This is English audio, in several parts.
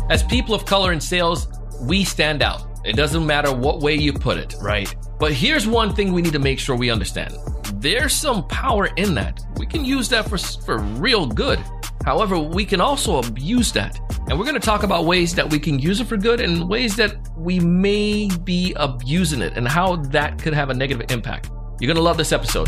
As people of color in sales, we stand out. It doesn't matter what way you put it, right? But here's one thing we need to make sure we understand. There's some power in that. We can use that for real good. However, we can also abuse that. And we're going to talk about ways that we can use it for good and ways that we may be abusing it and how that could have a negative impact. You're going to love this episode.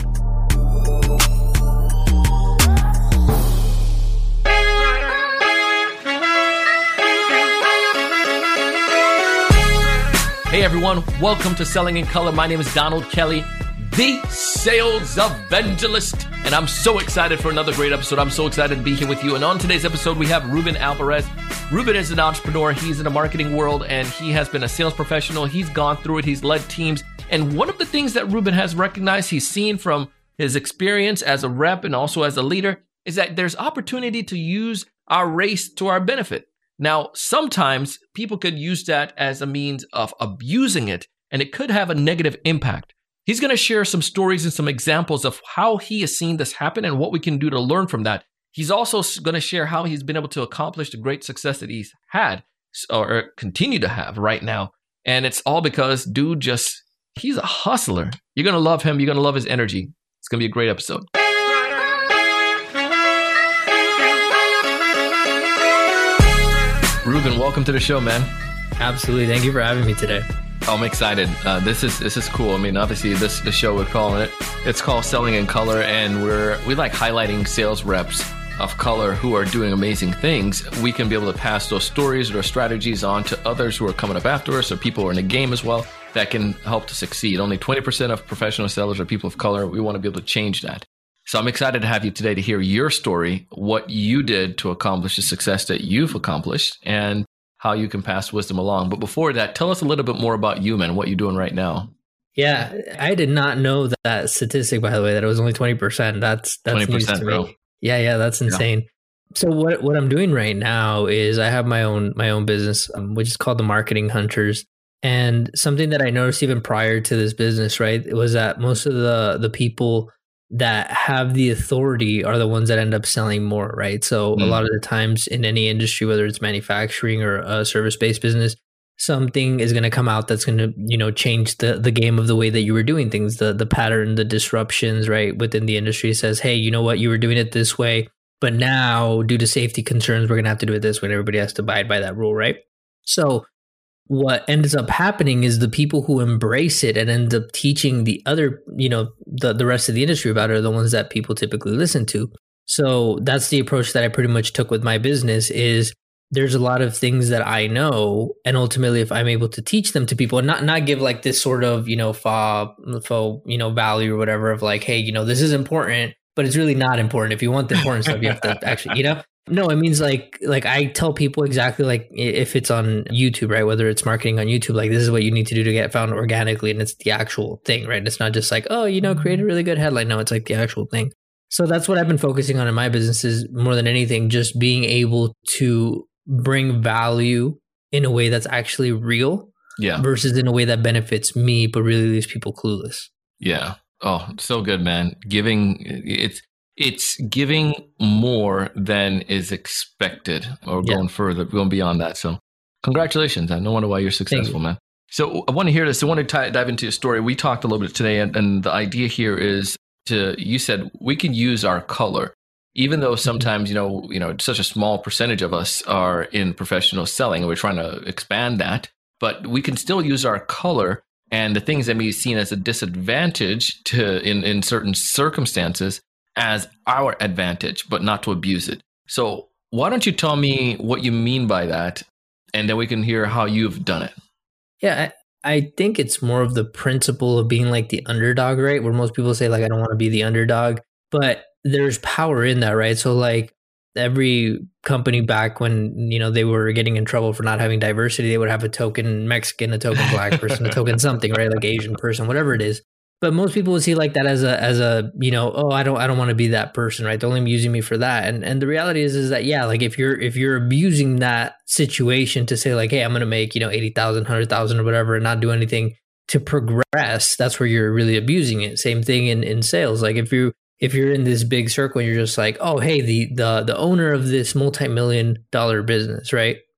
Hey everyone, welcome to Selling in Color. My name is Donald Kelly, the sales evangelist, and I'm so excited for another great episode. I'm so excited to be here with you. And on today's episode, we have Ruben Alvarez. Ruben is an entrepreneur. He's in the marketing world, and he has been a sales professional. He's gone through it. He's led teams. And one of the things that Ruben has recognized, he's seen from his experience as a rep and also as a leader, is that there's opportunity to use our race to our benefit. Now, sometimes people could use that as a means of abusing it, and it could have a negative impact. He's going to share some stories and some examples of how he has seen this happen and what we can do to learn from that. He's also going to share how he's been able to accomplish the great success that he's had or continue to have right now. And it's all because dude he's a hustler. You're going to love him. You're going to love his energy. It's going to be a great episode. Ruben, welcome to the show, man. Absolutely. Thank you for having me today. Oh, I'm excited. This is cool. I mean, obviously, the show we're calling it. It's called Selling in Color, and we like highlighting sales reps of color who are doing amazing things. We can be able to pass those stories or strategies on to others who are coming up after us or people who are in the game as well that can help to succeed. Only 20% of professional sellers are people of color. We want to be able to change that. So I'm excited to have you today to hear your story, what you did to accomplish the success that you've accomplished, and how you can pass wisdom along. But before that, tell us a little bit more about you, man, what you're doing right now. Yeah, I did not know that statistic, by the way, that it was only 20%. That's 20%, news to bro. me. Yeah, that's insane. Yeah. So what I'm doing right now is I have my own business, which is called the Marketing Hunters. And something that I noticed even prior to this business, right, it was that most of the people that have the authority are the ones that end up selling more, right? So a lot of the times in any industry, whether it's manufacturing or a service-based business, something is going to come out that's going to, change the game of the way that you were doing things, the pattern, the disruptions, right? Within the industry says, hey, you know what? You were doing it this way, but now due to safety concerns, we're going to have to do it this way. And everybody has to abide by that rule, right? So what ends up happening is the people who embrace it and end up teaching the other, the rest of the industry about it are the ones that people typically listen to. So that's the approach that I pretty much took with my business is there's a lot of things that I know. And ultimately, if I'm able to teach them to people and not give like this sort of, faux, value or whatever of like, hey, this is important, but it's really not important. If you want the important stuff, you have to actually, No, it means like I tell people exactly like if it's on YouTube, right? Whether it's marketing on YouTube, like this is what you need to do to get found organically. And it's the actual thing, right? It's not just like, oh, create a really good headline. No, it's like the actual thing. So that's what I've been focusing on in my business is more than anything, just being able to bring value in a way that's actually real versus in a way that benefits me, but really leaves people clueless. Yeah. Oh, so good, man. It's giving more than is expected or going further, going beyond that. So congratulations. I no wonder why you're successful, man. So I want to hear this. I want to dive into your story. We talked a little bit today, and the idea here is you said we can use our color, even though sometimes, such a small percentage of us are in professional selling and we're trying to expand that, but we can still use our color and the things that may be seen as a disadvantage in certain circumstances as our advantage, but not to abuse it. So why don't you tell me what you mean by that, and then we can hear how you've done it. Yeah, I think it's more of the principle of being like the underdog, right? Where most people say like, I don't want to be the underdog, but there's power in that, right? So like every company back when, they were getting in trouble for not having diversity, they would have a token Mexican, a token Black person, a token something, right? Like Asian person, whatever it is. But most people would see like that as a oh, I don't want to be that person, right? They're only using me for that. And the reality is that, like if you're abusing that situation to say like, hey, I'm going to make, 80,000, 100,000 or whatever and not do anything to progress, that's where you're really abusing it. Same thing in sales. Like if you're in this big circle and you're just like, oh, hey, the owner of this multi-million-dollar business, right?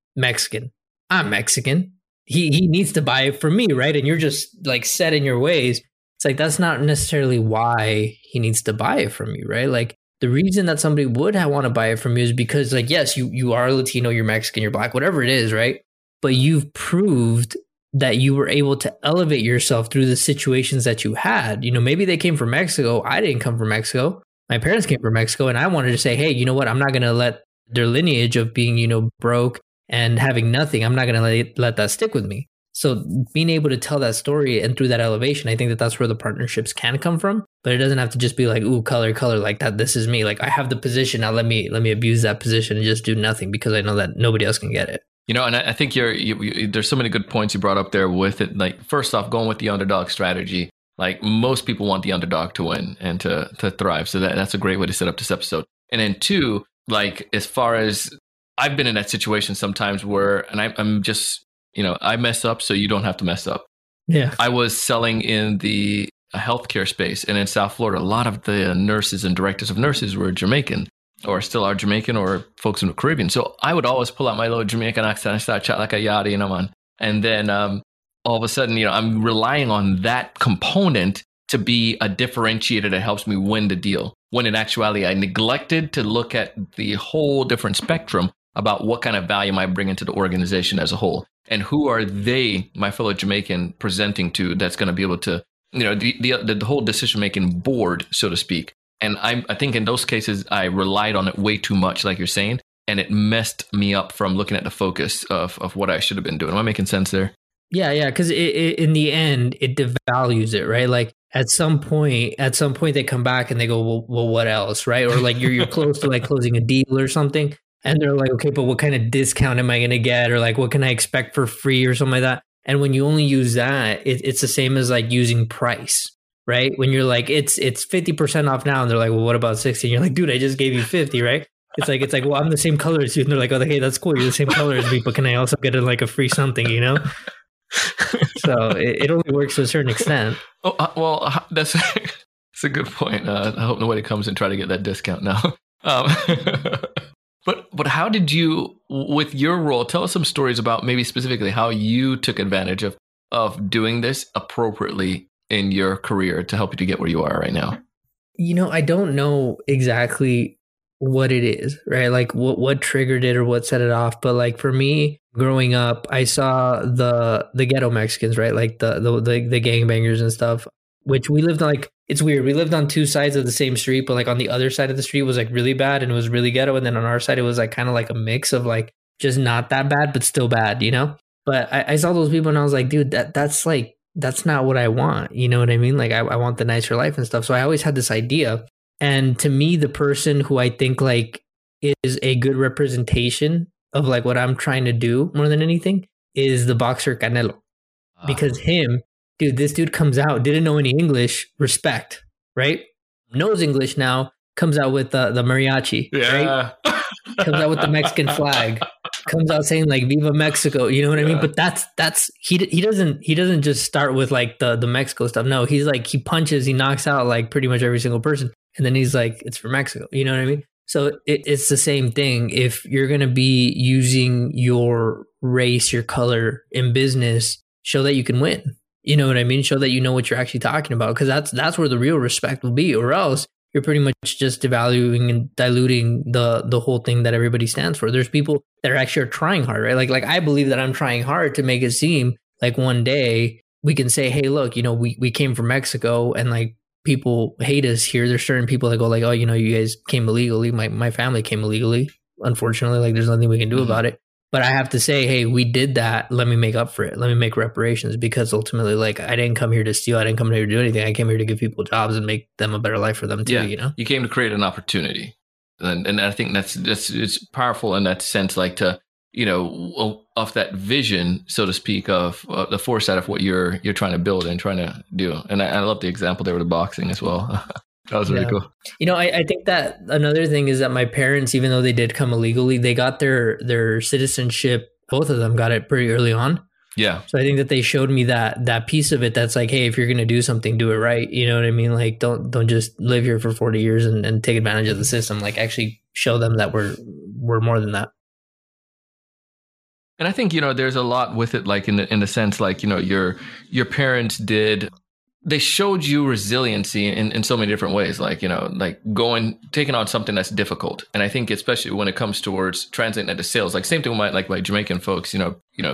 Mexican. I'm Mexican. He needs to buy it from me, right? And you're just like set in your ways. It's like, that's not necessarily why he needs to buy it from you, right? Like the reason that somebody would want to buy it from you is because like, yes, you are Latino, you're Mexican, you're Black, whatever it is, right? But you've proved that you were able to elevate yourself through the situations that you had. You know, maybe they came from Mexico. I didn't come from Mexico. My parents came from Mexico, and I wanted to say, hey, you know what? I'm not going to let their lineage of being, you know, broke and having nothing, I'm not going to let that stick with me. So being able to tell that story and through that elevation, I think that that's where the partnerships can come from. But it doesn't have to just be like, ooh, color like that. This is me. Like I have the position. Now let me abuse that position and just do nothing because I know that nobody else can get it. You know, and I think there's so many good points you brought up there with it. Like first off, going with the underdog strategy. Like most people want the underdog to win and to thrive. So that's a great way to set up this episode. And then two, like as far as I've been in that situation sometimes where, and I'm just, you know, I mess up so you don't have to mess up. Yeah. I was selling in the healthcare space, and in South Florida, a lot of the nurses and directors of nurses were Jamaican or still are Jamaican or folks in the Caribbean. So I would always pull out my little Jamaican accent and start chat like a yachty, you know, man. And then all of a sudden, you know, I'm relying on that component to be a differentiator that helps me win the deal. When in actuality, I neglected to look at the whole different spectrum about what kind of value am I bringing to the organization as a whole, and who are they, my fellow Jamaican, presenting to that's going to be able to, you know, the whole decision making board, so to speak. And I think in those cases I relied on it way too much, like you're saying, and it messed me up from looking at the focus of what I should have been doing. Am I making sense there? Yeah, because in the end it devalues it, right? Like at some point they come back and they go, well, what else, right? Or like you're close to like closing a deal or something. And they're like, okay, but what kind of discount am I going to get? Or like, what can I expect for free or something like that? And when you only use that, it's the same as like using price, right? When you're like, it's 50% off now. And they're like, well, what about 60? And you're like, dude, I just gave you 50, right? It's like, well, I'm the same color as you. And they're like, oh, hey, that's cool. You're the same color as me, but can I also get like a free something, you know? So it only works to a certain extent. Oh, well, that's a good point. I hope nobody comes and try to get that discount now. But how did you, with your role, tell us some stories about maybe specifically how you took advantage of doing this appropriately in your career to help you to get where you are right now? You know, I don't know exactly what it is, right? Like what triggered it or what set it off. But like for me, growing up, I saw the ghetto Mexicans, right? Like the gangbangers and stuff, which we lived on, like, it's weird. We lived on two sides of the same street, but like on the other side of the street was like really bad and it was really ghetto. And then on our side, it was like kind of like a mix of like just not that bad, but still bad, you know? But I saw those people and I was like, dude, that's not what I want. You know what I mean? Like I want the nicer life and stuff. So I always had this idea. And to me, the person who I think like is a good representation of like what I'm trying to do more than anything is the boxer Canelo. Because dude, this dude comes out, didn't know any English, respect, right? Knows English now, comes out with the mariachi, right? Comes out with the Mexican flag, comes out saying like "Viva Mexico," you know what I mean? But that's he doesn't just start with like the Mexico stuff. No, he's like he punches, he knocks out like pretty much every single person, and then he's like, "It's for Mexico," you know what I mean? So it's the same thing. If you're gonna be using your race, your color in business, show that you can win. You know what I mean? Show that you know what you're actually talking about, because that's where the real respect will be, or else you're pretty much just devaluing and diluting the whole thing that everybody stands for. There's people that are actually trying hard, right? Like I believe that I'm trying hard to make it seem like one day we can say, hey, look, you know, we came from Mexico and like people hate us here. There's certain people that go like, oh, you know, you guys came illegally. My family came illegally. Unfortunately, like there's nothing we can do about it. But I have to say, hey, we did that. Let me make up for it. Let me make reparations, because ultimately, like, I didn't come here to steal. I didn't come here to do anything. I came here to give people jobs and make them a better life for them too, yeah, you know? You came to create an opportunity. And I think that's it's powerful in that sense, like to, you know, of that vision, so to speak, of the foresight of what you're trying to build and trying to do. And I love the example there with the boxing as well. That was really cool. You know, I think that another thing is that my parents, even though they did come illegally, they got their citizenship. Both of them got it pretty early on. Yeah. So I think that they showed me that piece of it. That's like, hey, if you're going to do something, do it right. You know what I mean? Like, don't just live here for 40 years and take advantage of the system. Like, actually show them that we're more than that. And I think, there's a lot with it, like in the sense, like, your parents they showed you resiliency in so many different ways, like, like taking on something that's difficult. And I think especially when it comes towards translating that to sales, like same thing with my Jamaican folks, seeing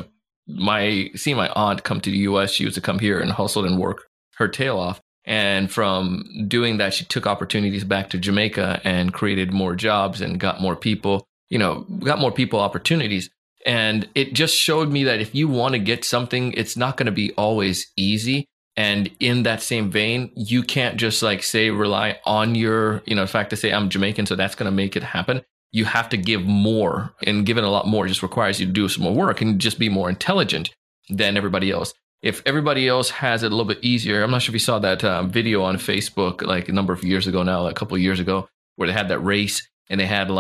my aunt come to the US, she used to come here and hustle and work her tail off. And from doing that, she took opportunities back to Jamaica and created more jobs and got more people opportunities. And it just showed me that if you want to get something, it's not going to be always easy. And in that same vein, you can't just rely on your, fact to say I'm Jamaican, so that's going to make it happen. You have to give more, and giving a lot more just requires you to do some more work and just be more intelligent than everybody else. If everybody else has it a little bit easier, I'm not sure if you saw that video on Facebook, like a number of years ago now, a couple of years ago, where they had that race and they had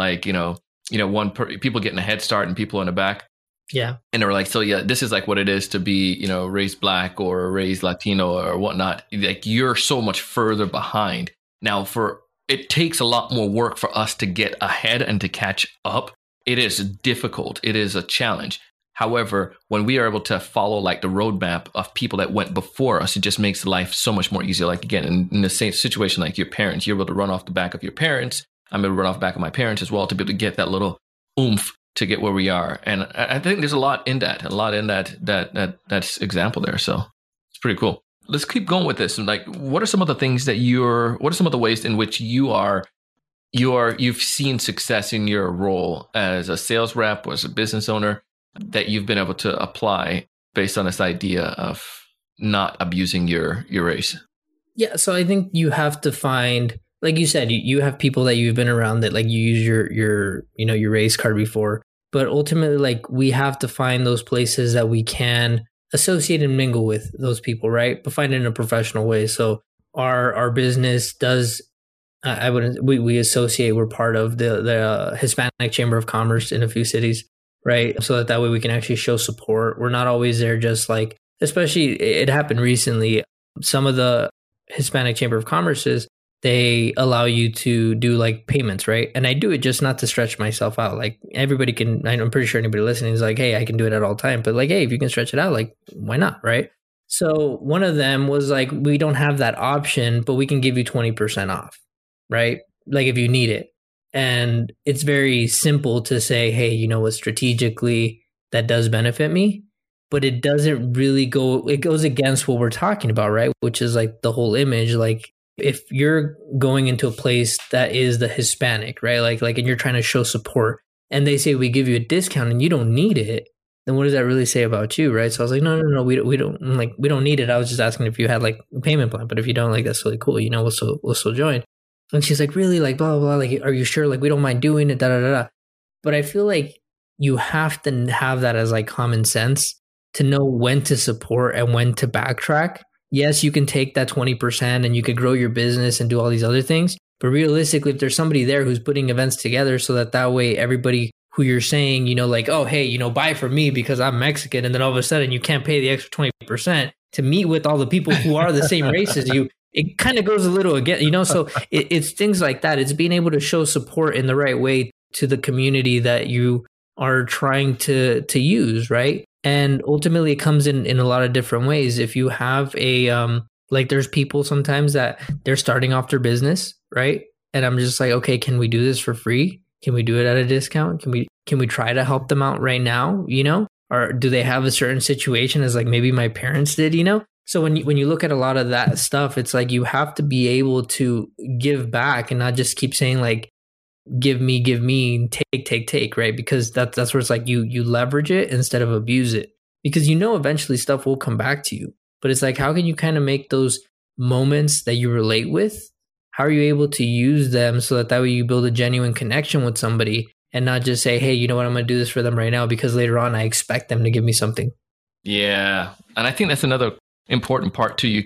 people getting a head start and people in the back. Yeah. And they were like, so yeah, this is like what it is to be, raised Black or raised Latino or whatnot. Like you're so much further behind. Now it takes a lot more work for us to get ahead and to catch up. It is difficult. It is a challenge. However, when we are able to follow like the roadmap of people that went before us, it just makes life so much more easier. Like again, in the same situation, like your parents, you're able to run off the back of your parents. I'm able to run off the back of my parents as well to be able to get that little oomph to get where we are. And I think there's a lot in that example there. So it's pretty cool. Let's keep going with this. Like, what are some of the things what are some of the ways in which you've seen success in your role as a sales rep or as a business owner that you've been able to apply based on this idea of not abusing your race? Yeah. So I think you have to find, like you said, you have people that you've been around that like you use your race card before, but ultimately like we have to find those places that we can associate and mingle with those people, right? But find it in a professional way. So our business does, we associate, we're part of the Hispanic Chamber of Commerce in a few cities, right? So that way we can actually show support. We're not always there just like, especially it happened recently, some of the Hispanic Chamber of Commerces, they allow you to do like payments, right? And I do it just not to stretch myself out. Like everybody can, I'm pretty sure anybody listening is like, hey, I can do it at all time. But like, hey, if you can stretch it out, like, why not, right? So one of them was like, we don't have that option, but we can give you 20% off, right? Like if you need it. And it's very simple to say, hey, you know what, strategically, that does benefit me. But it doesn't really it goes against what we're talking about, right? Which is like the whole image, like, if you're going into a place that is the Hispanic, right? Like, and you're trying to show support and they say, we give you a discount and you don't need it, then what does that really say about you? Right. So I was like, no, we don't need it. I was just asking if you had like a payment plan, but if you don't, like, that's really cool. We'll still join. And she's like, really? Like, blah, blah, blah. Like, are you sure? Like, we don't mind doing it, da, da, da, da. But I feel like you have to have that as like common sense to know when to support and when to backtrack. Yes, you can take that 20% and you could grow your business and do all these other things. But realistically, if there's somebody there who's putting events together so that way everybody who you're saying, like, oh, hey, buy from me because I'm Mexican. And then all of a sudden you can't pay the extra 20% to meet with all the people who are the same race as you. It kind of goes a little again, so it's things like that. It's being able to show support in the right way to the community that you are trying to use, right? And ultimately, it comes in a lot of different ways. If you have there's people sometimes that they're starting off their business, right? And I'm just like, okay, can we do this for free? Can we do it at a discount? Can we try to help them out right now? Or do they have a certain situation as like maybe my parents did? So when you look at a lot of that stuff, it's like you have to be able to give back and not just keep saying like, give me, take, right? Because that's where it's like you leverage it instead of abuse it, because eventually stuff will come back to you. But it's like, how can you kind of make those moments that you relate with? How are you able to use them so that way you build a genuine connection with somebody and not just say, hey, you know what, I'm going to do this for them right now because later on I expect them to give me something. Yeah. And I think that's another important part too. You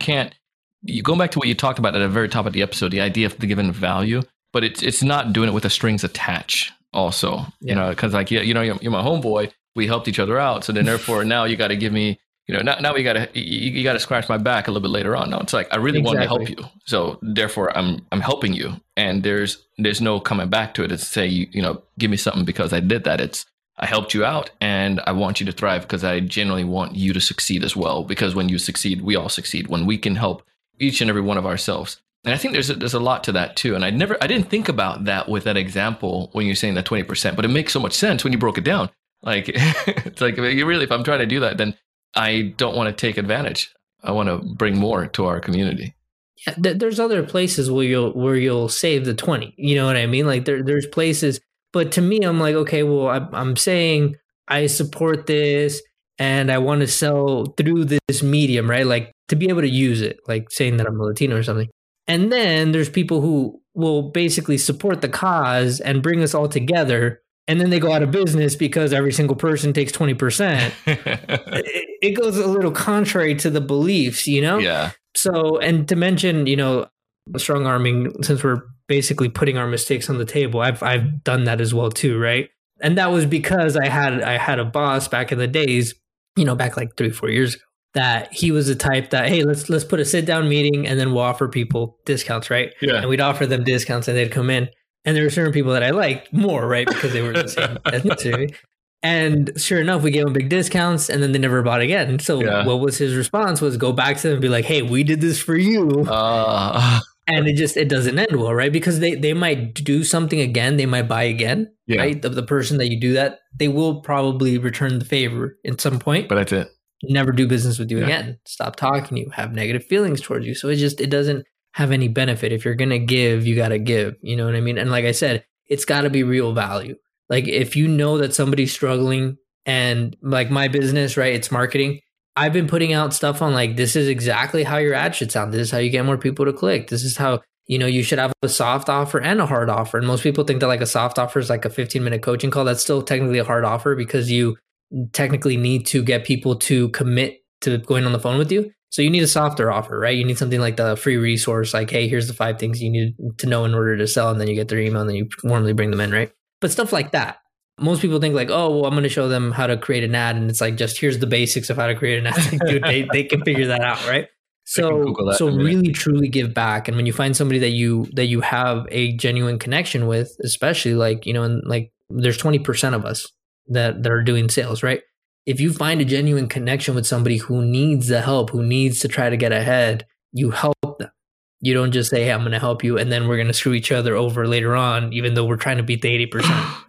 go back to what you talked about at the very top of the episode, the idea of the given value. But it's not doing it with the strings attached also, because like, you're my homeboy. We helped each other out. So then therefore now you got to give me, now you got to scratch my back a little bit later on. Now it's like, I really want to help you. So therefore I'm helping you. And there's no coming back to it. It's say, give me something because I did that. I helped you out and I want you to thrive because I genuinely want you to succeed as well. Because when you succeed, we all succeed when we can help each and every one of ourselves. And I think there's a lot to that too. And I didn't think about that with that example when you're saying that 20%, but it makes so much sense when you broke it down. Like, it's like, if I'm trying to do that, then I don't want to take advantage. I want to bring more to our community. Yeah, there's other places where you'll save the 20. You know what I mean? Like there's places, but to me, I'm like, okay, well, I'm saying I support this and I want to sell through this medium, right? Like to be able to use it, like saying that I'm a Latino or something. And then there's people who will basically support the cause and bring us all together. And then they go out of business because every single person takes 20%. It goes a little contrary to the beliefs, you know? Yeah. So, and to mention, you know, strong arming, since we're basically putting our mistakes on the table, I've done that as well too, right? And that was because I had a boss back in the days, you know, back like 3-4 years ago, that he was the type that, hey, let's put a sit down meeting and then we'll offer people discounts, right? Yeah. And we'd offer them discounts and they'd come in. And there were certain people that I liked more, right? Because they were the same ethnicity. And sure enough, we gave them big discounts and then they never bought again. So what was his response was go back to them and be like, hey, we did this for you. And it doesn't end well, right? Because they might do something again. They might buy again, right? The person that you do that, they will probably return the favor at some point. But that's it. Never do business with you again. Stop talking to you, have negative feelings towards you. So it doesn't have any benefit. If you're going to give, you got to give. You know what I mean? And like I said, it's got to be real value. Like if you know that somebody's struggling and like my business, right? It's marketing. I've been putting out stuff on like, this is exactly how your ad should sound. This is how you get more people to click. This is how, you know, you should have a soft offer and a hard offer. And most people think that like a soft offer is like a 15-minute coaching call. That's still technically a hard offer because you technically need to get people to commit to going on the phone with you. So you need a softer offer, right? You need something like the free resource, like, hey, here's the 5 things you need to know in order to sell. And then you get their email and then you warmly bring them in, right? But stuff like that. Most people think like, oh, well, I'm going to show them how to create an ad. And it's like, just here's the basics of how to create an ad. Like, dude, they can figure that out, right? So really truly give back. And when you find somebody that you have a genuine connection with, especially like, you know, and like there's 20% of us that are doing sales, right? If you find a genuine connection with somebody who needs the help, who needs to try to get ahead, you help them. You don't just say, hey, I'm going to help you, and then we're going to screw each other over later on, even though we're trying to beat the 80%.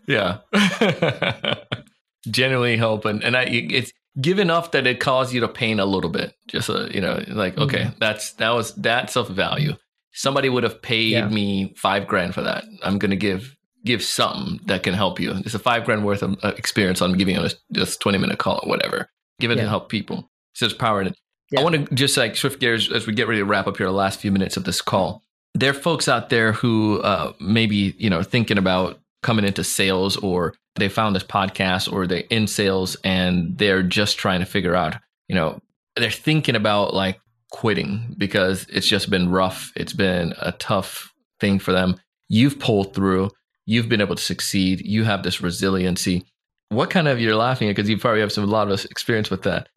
Yeah. Genuinely help. And it's give enough that it caused you to pain a little bit. Just, you know, like, okay, that's of value. Somebody would have paid me $5,000 for that. I'm going to give something that can help you. It's a $5,000 worth of experience on giving you this 20-minute call or whatever. Give it to help people. So there's power in it. Yeah. I want to just like shift gears as we get ready to wrap up here the last few minutes of this call. There are folks out there who maybe, you know, thinking about coming into sales, or they found this podcast, or they're in sales and they're just trying to figure out, you know, they're thinking about like quitting because it's just been rough. It's been a tough thing for them. You've pulled through. You've been able to succeed. You have this resiliency. What kind of, you're laughing at because you probably have a lot of experience with that.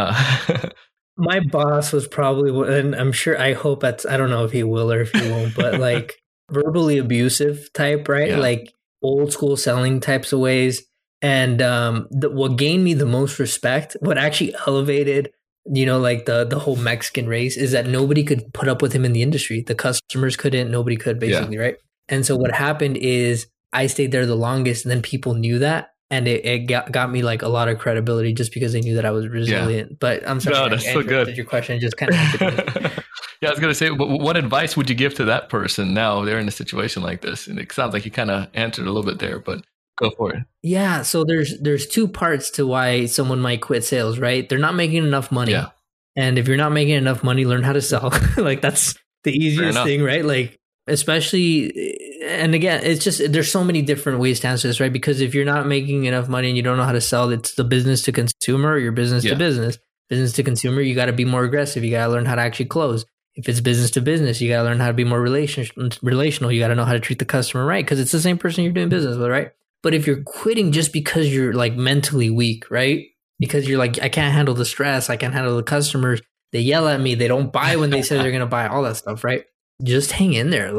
My boss was probably, and I'm sure, I hope I don't know if he will or if he won't, but like verbally abusive type, right? Yeah. Like old school selling types of ways. And what gained me the most respect, what actually elevated, you know, like the whole Mexican race, is that nobody could put up with him in the industry. The customers couldn't, nobody could basically, right? And so what happened is I stayed there the longest, and then people knew that. And it got me like a lot of credibility just because they knew that I was resilient. Yeah. But I'm sorry, no, that's so good. Your question just kind of. Yeah, I was going to say, what advice would you give to that person now they're in a situation like this? And it sounds like you kind of answered a little bit there, but go for it. Yeah, so there's 2 parts to why someone might quit sales, right? They're not making enough money. Yeah. And if you're not making enough money, learn how to sell. Like that's the easiest thing, right? Like especially, and again, it's just, there's so many different ways to answer this, right? Because if you're not making enough money and you don't know how to sell, it's the business to consumer or your business to business. Business to consumer, you got to be more aggressive. You got to learn how to actually close. If it's business to business, you got to learn how to be more relational. You got to know how to treat the customer right, because it's the same person you're doing business with, right? But if you're quitting just because you're like mentally weak, right? Because you're like, I can't handle the stress. I can't handle the customers. They yell at me. They don't buy when they say they're going to buy, all that stuff, right? Just hang in there. Like,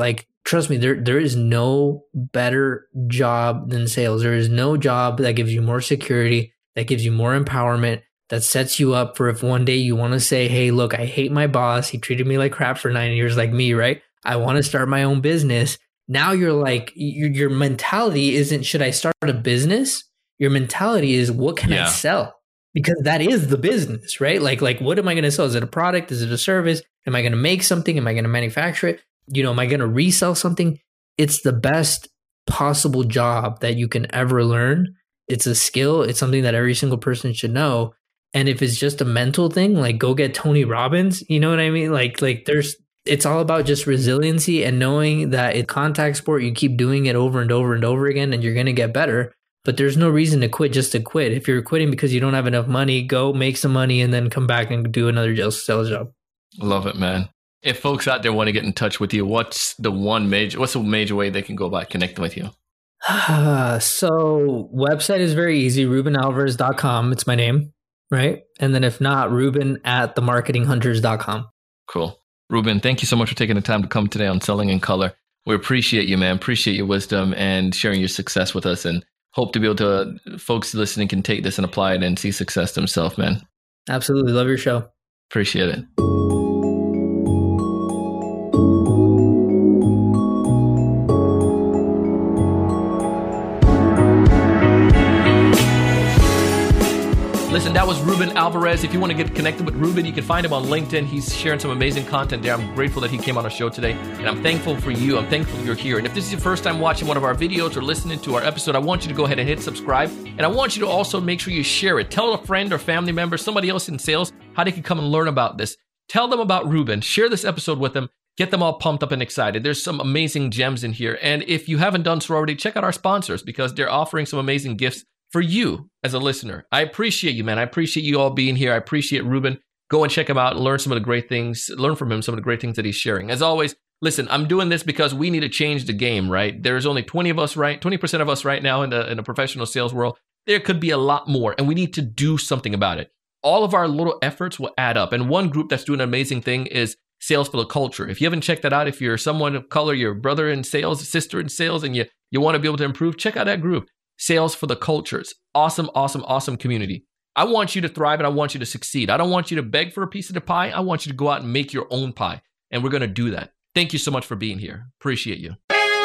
trust me, there is no better job than sales. There is no job that gives you more security, that gives you more empowerment, that sets you up for if one day you want to say, hey, look, I hate my boss. He treated me like crap for 9 years, like me, right? I want to start my own business. Now you're like, your mentality isn't, should I start a business? Your mentality is, what can I sell? Because that is the business, right? Like, what am I going to sell? Is it a product? Is it a service? Am I going to make something? Am I going to manufacture it? Am I going to resell something? It's the best possible job that you can ever learn. It's a skill. It's something that every single person should know. And if it's just a mental thing, like go get Tony Robbins, you know what I mean? It's all about just resiliency and knowing that in contact sport, you keep doing it over and over and over again, and you're going to get better. But there's no reason to quit just to quit. If you're quitting because you don't have enough money, go make some money and then come back and do another sales job. Love it, man. If folks out there want to get in touch with you, what's the major way they can go about connecting with you? So website is very easy, RubenAlvarez.com. It's my name, right? And then if not, Ruben@themarketinghunters.com. Cool. Ruben, thank you so much for taking the time to come today on Selling in Color. We appreciate you, man. Appreciate your wisdom and sharing your success with us, and hope to be able to, folks listening can take this and apply it and see success themselves, man. Absolutely. Love your show. Appreciate it. Listen, that was Ruben Alvarez. If you want to get connected with Ruben, you can find him on LinkedIn. He's sharing some amazing content there. I'm grateful that he came on our show today, and I'm thankful for you. I'm thankful you're here. And if this is your first time watching one of our videos or listening to our episode, I want you to go ahead and hit subscribe. And I want you to also make sure you share it. Tell a friend or family member, somebody else in sales, how they can come and learn about this. Tell them about Ruben. Share this episode with them. Get them all pumped up and excited. There's some amazing gems in here. And if you haven't done so already, check out our sponsors because they're offering some amazing gifts for you as a listener. I appreciate you, man. I appreciate you all being here. I appreciate Ruben. Go and check him out and learn some of the great things, learn from him some of the great things that he's sharing. As always, listen, I'm doing this because we need to change the game, right? There's only 20% of us right now in the professional sales world. There could be a lot more, and we need to do something about it. All of our little efforts will add up. And one group that's doing an amazing thing is Sales for the Culture. If you haven't checked that out, if you're someone of color, your brother in sales, sister in sales, and you want to be able to improve, check out that group. Sales for the Cultures. Awesome, awesome, awesome community. I want you to thrive and I want you to succeed. I don't want you to beg for a piece of the pie. I want you to go out and make your own pie. And we're going to do that. Thank you so much for being here. Appreciate you.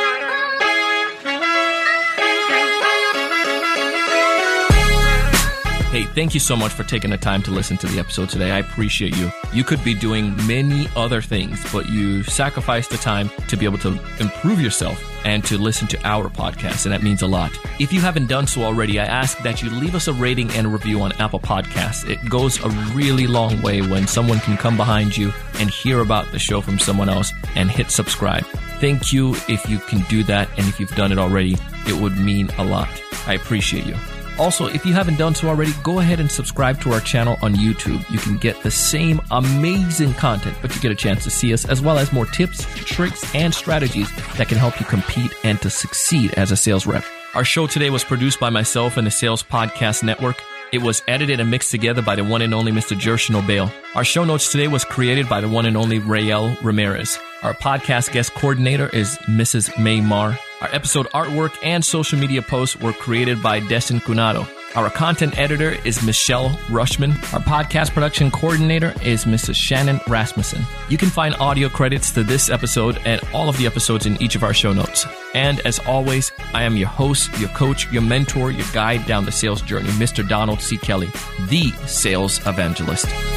Hey, thank you so much for taking the time to listen to the episode today. I appreciate you. You could be doing many other things, but you sacrificed the time to be able to improve yourself and to listen to our podcast, and that means a lot. If you haven't done so already, I ask that you leave us a rating and a review on Apple Podcasts. It goes a really long way when someone can come behind you and hear about the show from someone else and hit subscribe. Thank you if you can do that, and if you've done it already, it would mean a lot. I appreciate you. Also, if you haven't done so already, go ahead and subscribe to our channel on YouTube. You can get the same amazing content, but you get a chance to see us, as well as more tips, tricks, and strategies that can help you compete and to succeed as a sales rep. Our show today was produced by myself and the Sales Podcast Network. It was edited and mixed together by the one and only Mr. Jershon O'Bale. Our show notes today was created by the one and only Rael Ramirez. Our podcast guest coordinator is Mrs. May Marr. Our episode artwork and social media posts were created by Destin Cunado. Our content editor is Michelle Rushman. Our podcast production coordinator is Mrs. Shannon Rasmussen. You can find audio credits to this episode and all of the episodes in each of our show notes. And as always, I am your host, your coach, your mentor, your guide down the sales journey, Mr. Donald C. Kelly, the Sales Evangelist.